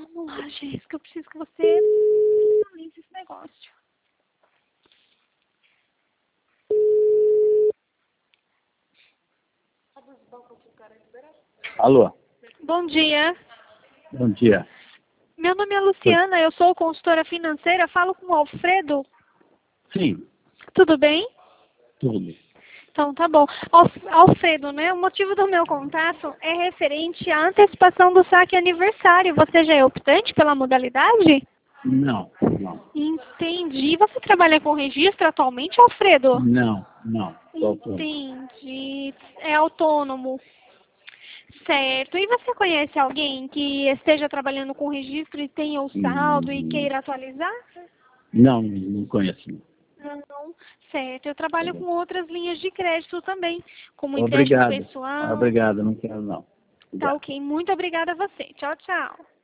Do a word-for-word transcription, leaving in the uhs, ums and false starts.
Vamos lá, Jéssica, eu preciso que você finalize esse negócio. Alô, Bom dia. bom dia. Meu nome é Luciana, eu sou consultora financeira, falo com o Alfredo. Sim, Tudo bem? tudo. Então, tá bom. Alf- Alfredo, né? O motivo do meu contato é referente à antecipação do saque aniversário. Você já é optante pela modalidade? Não, não, Entendi. Você trabalha com registro atualmente, Alfredo? não, não. Só autônomo. Entendi. É autônomo. Certo. E você conhece alguém que esteja trabalhando com registro e tenha o saldo e Hum, queira atualizar? Não, não conheço. Não. Não. Certo. Eu trabalho Tá bom. com outras linhas de crédito também, como empréstimo Obrigado. pessoal. Obrigado, não quero não. Tá Obrigado. ok. Muito obrigada a você. Tchau, tchau.